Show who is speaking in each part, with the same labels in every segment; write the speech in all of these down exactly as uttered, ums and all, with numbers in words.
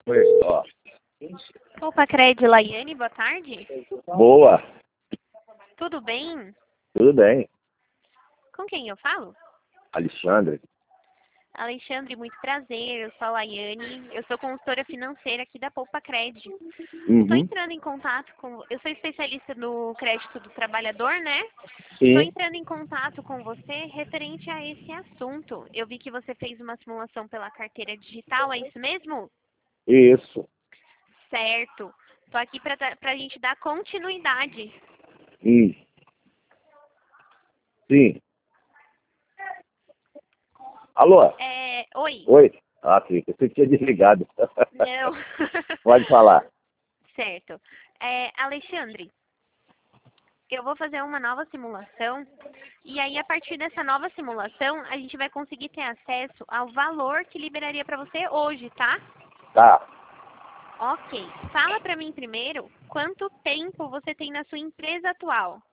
Speaker 1: Oi, ó.
Speaker 2: Opa, Cred, Laiane, boa tarde.
Speaker 1: Boa,
Speaker 2: Tudo bem?
Speaker 1: tudo bem.
Speaker 2: Com quem eu falo?
Speaker 1: Alexandre.
Speaker 2: Alexandre, muito prazer. Eu sou a Laiane. Eu sou consultora financeira aqui da Poupa Cred. Estou
Speaker 1: Uhum.
Speaker 2: entrando em contato com... Eu sou especialista no crédito do trabalhador, né? Estou
Speaker 1: Sim,
Speaker 2: entrando em contato com você referente a esse assunto. Eu vi que você fez uma simulação pela carteira digital, é isso mesmo?
Speaker 1: isso.
Speaker 2: Certo. Estou aqui para a gente dar continuidade.
Speaker 1: Hum. Sim. Alô?
Speaker 2: É... Oi.
Speaker 1: Oi? Ah, sim, você tinha desligado.
Speaker 2: Não.
Speaker 1: Pode falar.
Speaker 2: Certo. É, Alexandre, eu vou fazer uma nova simulação e aí a partir dessa nova simulação a gente vai conseguir ter acesso ao valor que liberaria para você hoje, tá?
Speaker 1: Tá.
Speaker 2: Ok. Fala para mim primeiro quanto tempo você tem na sua empresa atual.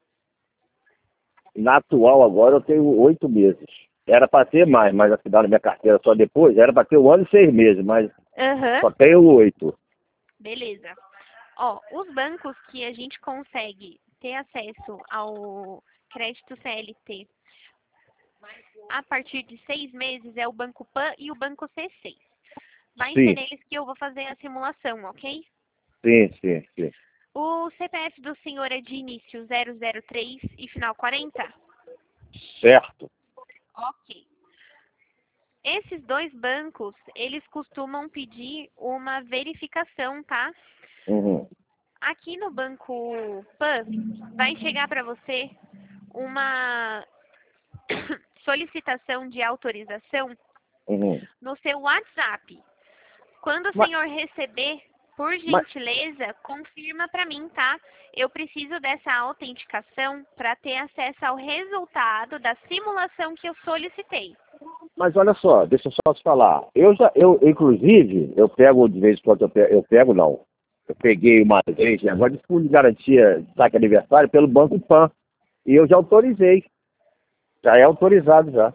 Speaker 1: Na atual agora eu tenho oito meses. Era para ter mais, mas afinal na minha carteira só depois, era para ter um ano e seis meses, mas
Speaker 2: Aham.
Speaker 1: só tenho oito.
Speaker 2: Beleza. Ó, os bancos que a gente consegue ter acesso ao crédito C L T a partir de seis meses é o Banco Pan e o Banco C seis. Vai ser
Speaker 1: Sim,
Speaker 2: neles que eu vou fazer a simulação, ok?
Speaker 1: sim, sim, sim.
Speaker 2: O C P F do senhor é de início zero zero três e final quarenta?
Speaker 1: Certo.
Speaker 2: Ok. Esses dois bancos, eles costumam pedir uma verificação, tá?
Speaker 1: Uhum.
Speaker 2: Aqui no Banco Pan, vai chegar para você uma solicitação de autorização
Speaker 1: Uhum.
Speaker 2: no seu WhatsApp. Quando o
Speaker 1: Mas,
Speaker 2: senhor receber, por
Speaker 1: mas,
Speaker 2: gentileza, confirma para mim, tá? Eu preciso dessa autenticação para ter acesso ao resultado da simulação que eu solicitei.
Speaker 1: mas olha só, deixa eu só te falar. Eu já, eu, inclusive, eu pego de vez em quando, eu pego, eu pego não. Eu peguei uma vez, né, agora de fundo de garantia de saque aniversário pelo Banco Pan. E eu já autorizei. Já é autorizado já.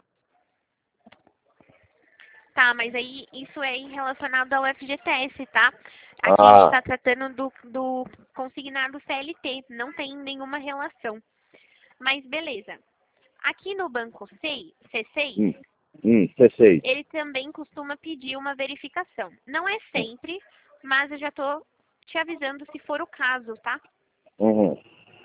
Speaker 2: Tá, mas aí isso é relacionado ao F G T S, tá? Aqui a gente
Speaker 1: Ah,
Speaker 2: está tratando do, do consignado C L T, não tem nenhuma relação. Mas beleza. Aqui no banco C seis,
Speaker 1: hum, hum, C seis.
Speaker 2: ele também costuma pedir uma verificação. Não é sempre, mas eu já tô te avisando se for o caso, tá?
Speaker 1: Uhum.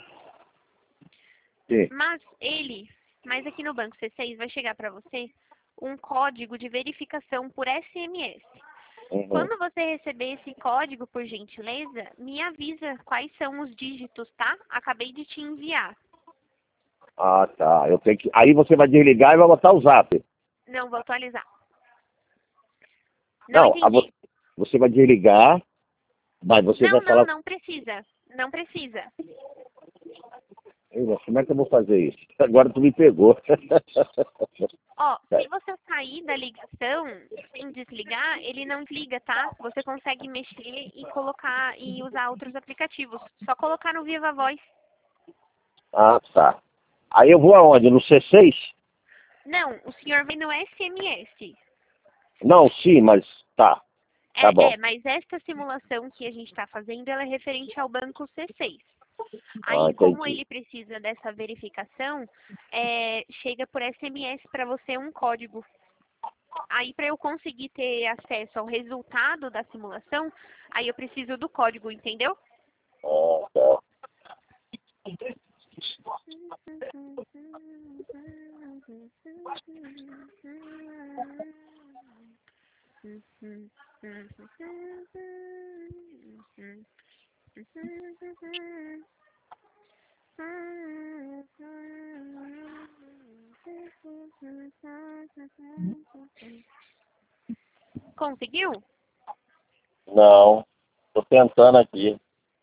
Speaker 1: Sim.
Speaker 2: Mas ele, mas aqui no banco C seis vai chegar para você um código de verificação por S M S.
Speaker 1: Uhum.
Speaker 2: Quando você receber esse código, por gentileza, me avisa quais são os dígitos, tá? Acabei de te enviar.
Speaker 1: Ah, tá. Eu tenho que... Aí você vai desligar e vai botar o zap.
Speaker 2: Não, vou atualizar. Não
Speaker 1: Não, a vo-
Speaker 2: entendi.
Speaker 1: você vai desligar, mas você
Speaker 2: Não,
Speaker 1: vai
Speaker 2: não,
Speaker 1: falar.
Speaker 2: não precisa. Não precisa.
Speaker 1: "Ei, mas como é que eu vou fazer isso? Agora tu me pegou."
Speaker 2: Ó, se você sair da ligação sem desligar, ele não desliga, tá? Você consegue mexer e colocar e usar outros aplicativos. Só colocar no Viva Voz.
Speaker 1: Ah, tá. Aí eu vou aonde? No C seis?
Speaker 2: Não, o senhor vem no S M S.
Speaker 1: Não, sim, mas tá. Tá
Speaker 2: É,
Speaker 1: bom.
Speaker 2: é, mas esta simulação que a gente está fazendo, ela é referente ao banco C seis.
Speaker 1: Ah,
Speaker 2: Aí, como
Speaker 1: entendi.
Speaker 2: ele precisa dessa verificação, é, chega por S M S para você um código. Aí, para eu conseguir ter acesso ao resultado da simulação, aí eu preciso do código, entendeu?
Speaker 1: Ah, tá.
Speaker 2: Conseguiu?
Speaker 1: Não, tô tentando aqui.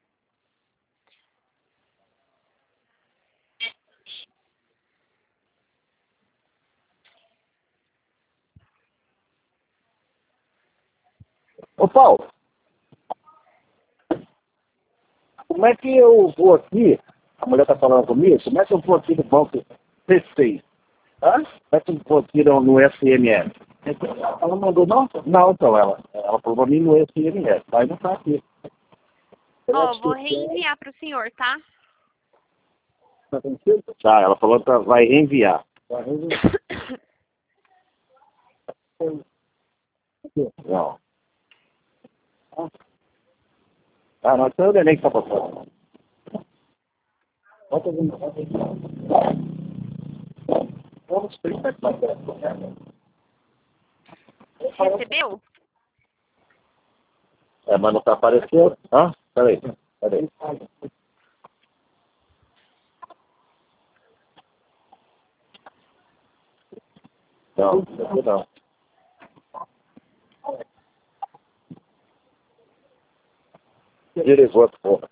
Speaker 1: Ô, Paulo, como é que eu vou aqui? A mulher tá falando comigo, como é que eu vou aqui no banco C seis? Hã? Como é que eu vou aqui no no S M S? Ela mandou, não? Não, então, ela, ela falou pra mim no S M S, mas não tá aqui.
Speaker 2: Ó, vou reenviar pro senhor, tá?
Speaker 1: Tá, ela falou que vai reenviar. Vai reenviar. Não. Ah, não, então é o neném que tá passando.
Speaker 2: Recebeu?
Speaker 1: É, mas não tá aparecendo. Hã? Peraí, peraí. Não, aqui não. Desligou, porra.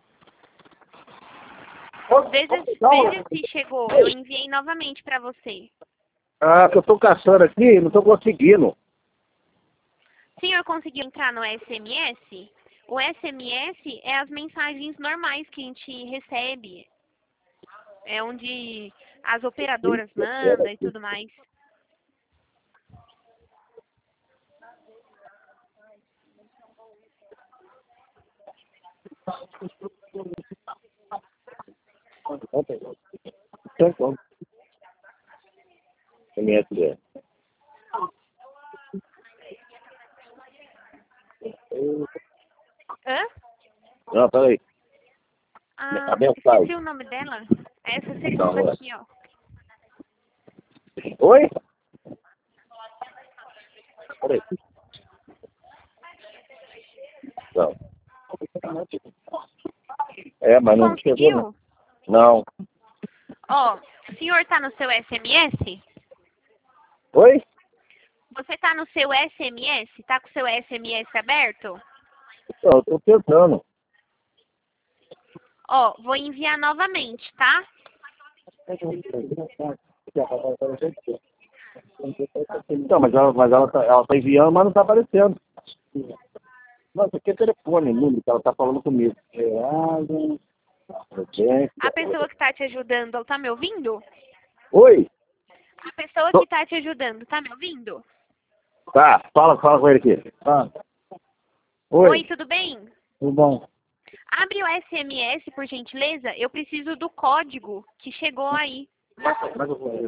Speaker 2: Veja, veja se chegou. Eu enviei novamente pra você.
Speaker 1: Ah, que eu tô caçando aqui, não tô conseguindo.
Speaker 2: O senhor conseguiu entrar no S M S? O S M S é as mensagens normais que a gente recebe. É onde as operadoras mandam e tudo mais.
Speaker 1: M S D.
Speaker 2: Hã?
Speaker 1: Não, peraí.
Speaker 2: Ah,
Speaker 1: A mensagem.
Speaker 2: esqueci o nome dela. Essa segunda
Speaker 1: Não, é.
Speaker 2: aqui, ó.
Speaker 1: Oi? Peraí. Não. É, mas não chegou, não.
Speaker 2: Conseguiu?
Speaker 1: Não.
Speaker 2: Ó, o senhor tá no seu S M S?
Speaker 1: Oi?
Speaker 2: Você tá no seu S M S? Tá com o seu S M S aberto?
Speaker 1: Não, eu tô tentando.
Speaker 2: Ó, vou enviar novamente, tá?
Speaker 1: Não, mas ela, mas ela, tá, ela tá enviando, mas não tá aparecendo. Nossa, que telefone, número que ela tá falando comigo.
Speaker 2: A pessoa que tá te ajudando, ela tá me ouvindo?
Speaker 1: Oi?
Speaker 2: A pessoa que tá te ajudando, tá me ouvindo?
Speaker 1: Tá, fala, fala com ele aqui. Tá.
Speaker 2: Oi,
Speaker 1: Oi,
Speaker 2: tudo bem?
Speaker 1: tudo bom?
Speaker 2: Abre o S M S, por gentileza. Eu preciso do código que chegou aí.
Speaker 1: Mas eu vou-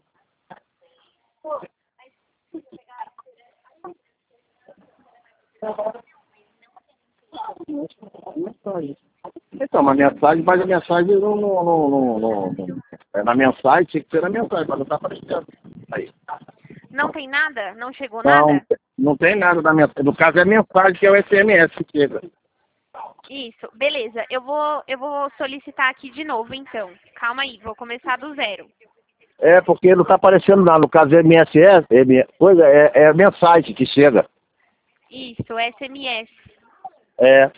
Speaker 1: Então, uma mensagem, mas a mensagem não, não, não, não, não, não- é na mensagem, tinha que ser na mensagem, mas não tá aparecendo. Aí.
Speaker 2: Não tem nada? Não chegou
Speaker 1: Não,
Speaker 2: nada?
Speaker 1: não tem nada na mensagem. No caso é a mensagem que é o S M S que chega.
Speaker 2: Isso, beleza. Eu vou, eu vou solicitar aqui de novo, então. Calma aí, vou começar do zero.
Speaker 1: É, porque não tá aparecendo nada. No caso é M S S, M- coisa, é, é a mensagem que chega.
Speaker 2: Isso, S M S.
Speaker 1: É.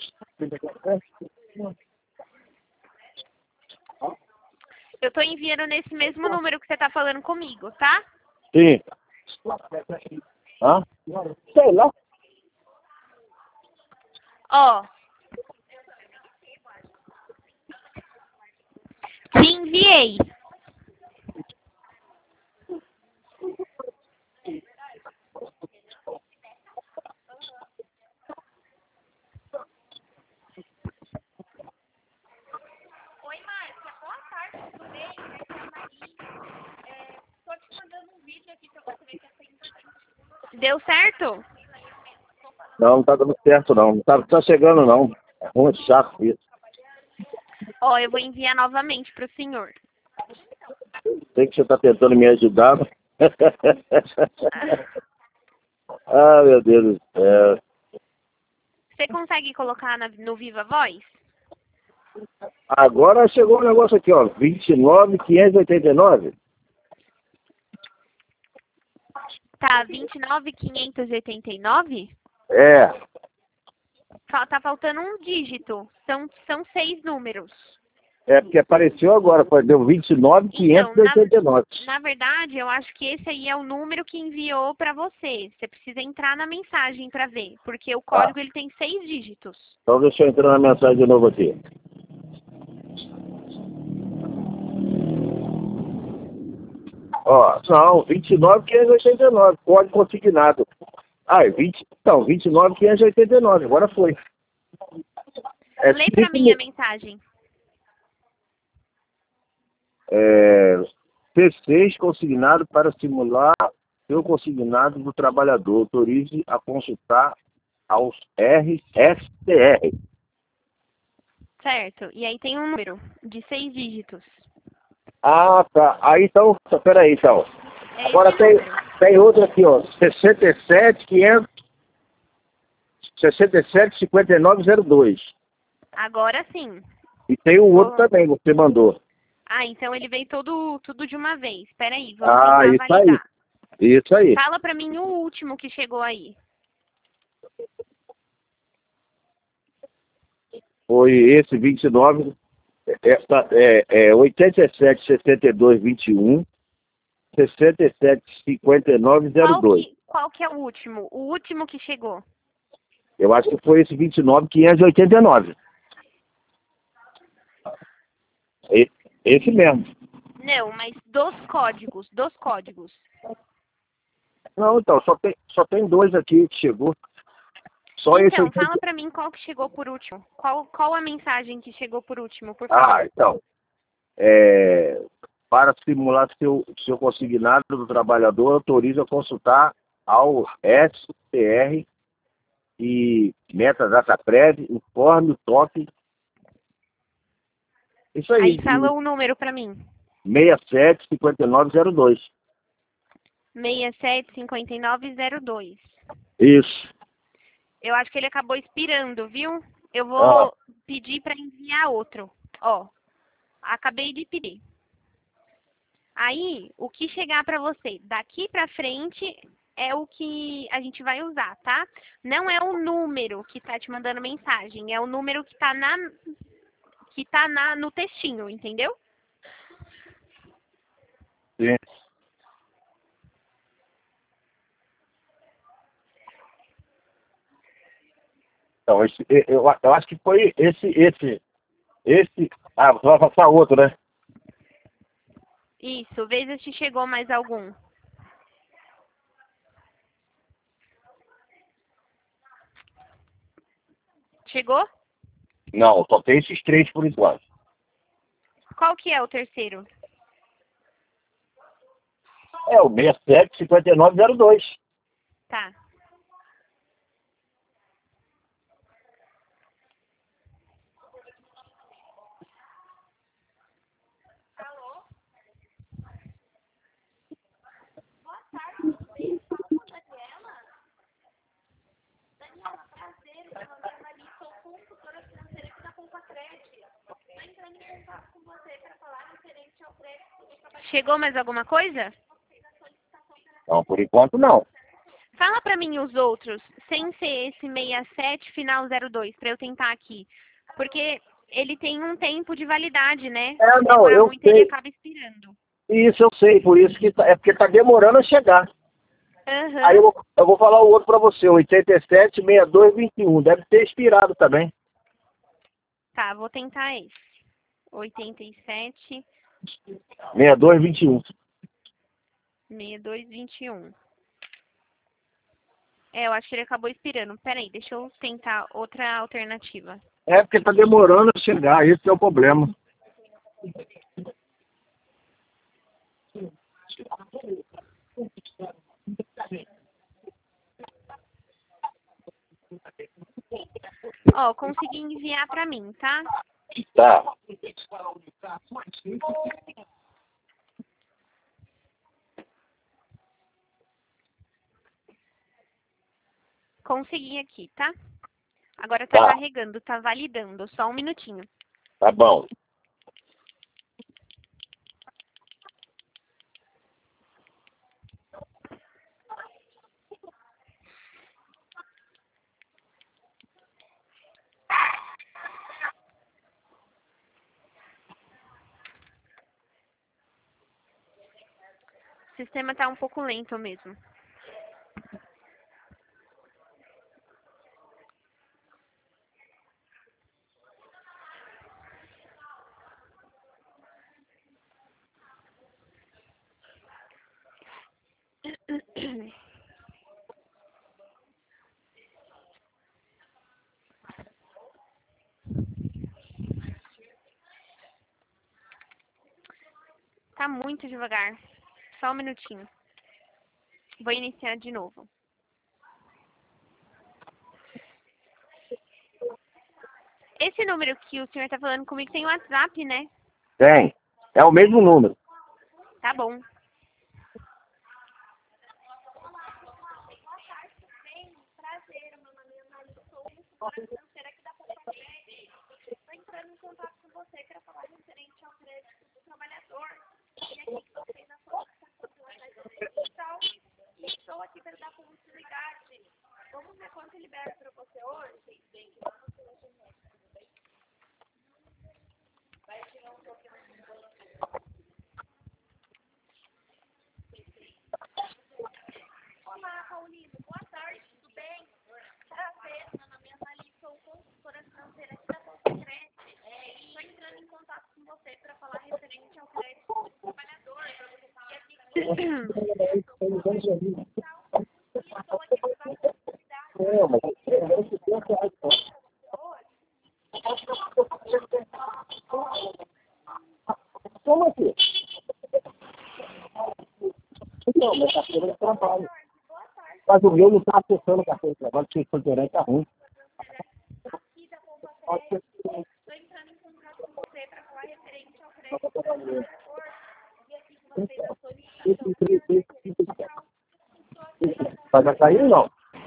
Speaker 2: Eu tô enviando nesse mesmo número que você tá falando comigo, tá?
Speaker 1: Sim. Hã? Sei lá.
Speaker 2: Ó. Te enviei. Oi, Márcia. Boa tarde, tudo bem? Aqui é a Maria. É, tô te mandando um vídeo aqui pra você ver que é importante. Deu certo?
Speaker 1: Não, não tá dando certo não. Não tá, tá chegando não. É muito chato isso.
Speaker 2: Ó, eu vou enviar novamente pro senhor.
Speaker 1: Sei que você tá tentando me ajudar. Ah, meu Deus do céu.
Speaker 2: Você consegue colocar na- no Viva Voz?
Speaker 1: Agora chegou um negócio aqui, ó. vinte e nove, quinhentos e oitenta e nove.
Speaker 2: Tá, vinte e nove, quinhentos e oitenta e nove?
Speaker 1: É.
Speaker 2: Fa- Tá faltando um dígito. São, são seis números.
Speaker 1: É porque apareceu agora, foi, deu vinte e nove,
Speaker 2: Então,
Speaker 1: quinhentos e oitenta e nove.
Speaker 2: na, na verdade, eu acho que esse aí é o número que enviou pra você. Você precisa entrar na mensagem pra ver, porque o
Speaker 1: Tá.
Speaker 2: código ele tem seis dígitos.
Speaker 1: Então deixa eu entrar na mensagem de novo aqui. Ó, não, vinte e nove, quinhentos e oitenta e nove, código consignado. Ah, é vinte, então, vinte e nove, quinhentos e oitenta e nove, agora foi. É,
Speaker 2: Lê pra mim a mensagem.
Speaker 1: é, P seis consignado para simular seu consignado do trabalhador. Autorize a consultar aos R S T R.
Speaker 2: Certo. E aí tem um número de seis dígitos.
Speaker 1: Ah, tá. Aí então, peraí então.
Speaker 2: É
Speaker 1: Agora
Speaker 2: esse
Speaker 1: tem,
Speaker 2: número.
Speaker 1: tem outro aqui, ó. sessenta e sete, quinhentos, sessenta e sete, cinquenta e nove, zero dois.
Speaker 2: Agora sim.
Speaker 1: E tem o outro
Speaker 2: Vou...
Speaker 1: também, você mandou.
Speaker 2: Ah, então ele veio todo, tudo de uma vez. Peraí, vamos
Speaker 1: Ah,
Speaker 2: tentar
Speaker 1: isso aí.
Speaker 2: validar.
Speaker 1: Isso aí.
Speaker 2: Fala pra mim o último que chegou aí.
Speaker 1: Foi esse vinte e nove, essa, é, é oitenta e sete, sessenta e dois, vinte e um, sessenta e sete, cinquenta e nove, zero
Speaker 2: Qual
Speaker 1: dois.
Speaker 2: que, qual que é o último? O último que chegou.
Speaker 1: Eu acho que foi esse vinte e nove, quinhentos e oitenta e nove. E- Esse mesmo.
Speaker 2: Não, mas dos códigos, dos códigos.
Speaker 1: Não, então, só tem, só tem dois aqui que chegou. Só esse
Speaker 2: Então, fala
Speaker 1: oitenta.
Speaker 2: pra mim qual que chegou por último. Qual, qual a mensagem que chegou por último, por
Speaker 1: Ah,
Speaker 2: favor?
Speaker 1: então. É, para simular seu, seu consignado do trabalhador, autoriza a consultar ao S T R e metadata prévia, informe o toque. Isso aí,
Speaker 2: Aí fala o número pra mim.
Speaker 1: seis sete, cinquenta e nove, zero dois.
Speaker 2: seis sete cinco nove zero dois.
Speaker 1: Isso.
Speaker 2: Eu acho que ele acabou expirando, viu? Eu
Speaker 1: Ah,
Speaker 2: vou pedir pra enviar outro. Ó, acabei de pedir. Aí, o que chegar pra você daqui pra frente é o que a gente vai usar, tá? Não é o número que tá te mandando mensagem, é o número que tá na que tá na no textinho, entendeu?
Speaker 1: sim. Então, esse, eu, eu acho que foi esse, esse, esse. Ah, você vai passar outro, né?
Speaker 2: Isso, veja se chegou mais algum. Chegou?
Speaker 1: Não, só tem esses três por enquanto.
Speaker 2: Qual que é o terceiro?
Speaker 1: É o seis sete, cinquenta e nove, zero dois.
Speaker 2: Tá. Chegou mais alguma coisa?
Speaker 1: Não, por enquanto não.
Speaker 2: Fala pra mim os outros, sem ser esse seis sete final zero dois, pra eu tentar aqui. Porque ele tem um tempo de validade, né?
Speaker 1: É,
Speaker 2: Se
Speaker 1: não,
Speaker 2: demorar
Speaker 1: eu
Speaker 2: muito, ele
Speaker 1: sei.
Speaker 2: acaba expirando.
Speaker 1: Isso eu sei, por isso que tá, é porque tá demorando a chegar. Aí eu,
Speaker 2: Aham.
Speaker 1: vou- eu vou falar o outro para você, oitenta e sete, sessenta e dois, vinte e um. Deve ter expirado também.
Speaker 2: Tá, vou tentar esse. oitenta e sete,
Speaker 1: sessenta e dois, vinte e um.
Speaker 2: sessenta e dois, vinte e um. É, eu acho que ele acabou expirando. Peraí, deixa eu tentar outra alternativa.
Speaker 1: É porque tá demorando a chegar, esse é o problema.
Speaker 2: Ó, consegui enviar pra mim, tá?
Speaker 1: Tá.
Speaker 2: Consegui aqui, tá? Agora tá
Speaker 1: Tá,
Speaker 2: carregando, tá validando. Só um minutinho.
Speaker 1: tá bom.
Speaker 2: O sistema tá um pouco lento mesmo. Tá muito devagar. Só um minutinho. Vou iniciar de novo. Esse número que o senhor tá falando comigo tem WhatsApp, né?
Speaker 1: Tem. É o mesmo número.
Speaker 2: Tá bom. Prazer, meu nome é Ana Lívia, sou gestora financeira aqui da Poupa Crédito. Estou entrando em contato com você para falar referente ao crédito do trabalhador. E aqui que você fez a solicitação pela Caixa Digital. E estou aqui para dar continuidade. Vamos ver quanto libera para você hoje? Vai tirar um pouquinho mais de banco. Olá, Paulino. Boa tarde, tudo bem? Prazer, meu nome é Ana Lívia, sou consultora financeira aqui da Poupa Crédito. Estou entrando em contato com você para falar referente ao crédito do trabalhador. E aqui que você e estou aqui para dar possibilidade.
Speaker 1: Como assim? Não, meu carteira é trabalho. Mas o meu não está acessando o carteira de trabalho, porque o internet está ruim.
Speaker 2: Aqui da Poupa Crédito, estou entrando em contato com você para falar referente ao crédito do trabalhador. E aqui que você fez a solicitação.
Speaker 1: Mas já saiu, não?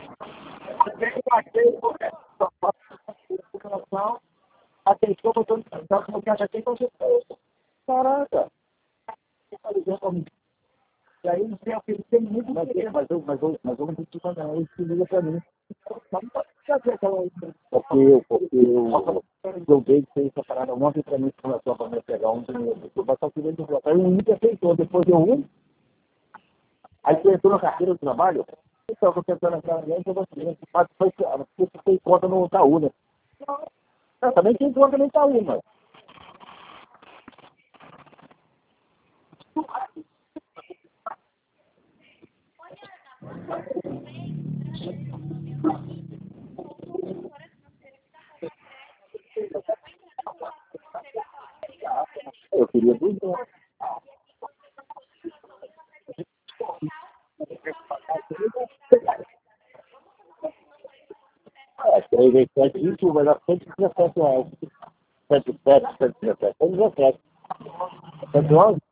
Speaker 1: Atenção, eu estou dizendo que já tem consulta. Caraca! E aí não sei o que tem muito, mas eu, mas eu, mas eu, mas eu não preciso fazer isso que liga pra mim. Porque eu, porque eu, eu vejo que essa parada ontem pra mim começou pra me pegar um dinheiro. Eu vou só querer de volta. Aí o Inter aceitou, depois deu um. Aí você entrou na carteira do trabalho. Então, eu tô tentando entrar na minha, eu vou seguir. Mas foi, você tem conta no Itaú, né? Não, também tem conta no Itaú, mas. Eu queria dos dois. É, três vezes sete, vinte e um, vai dar cento e dezessete reais. cento e sete, cento e dezessete, cento e dezessete. cento e onze?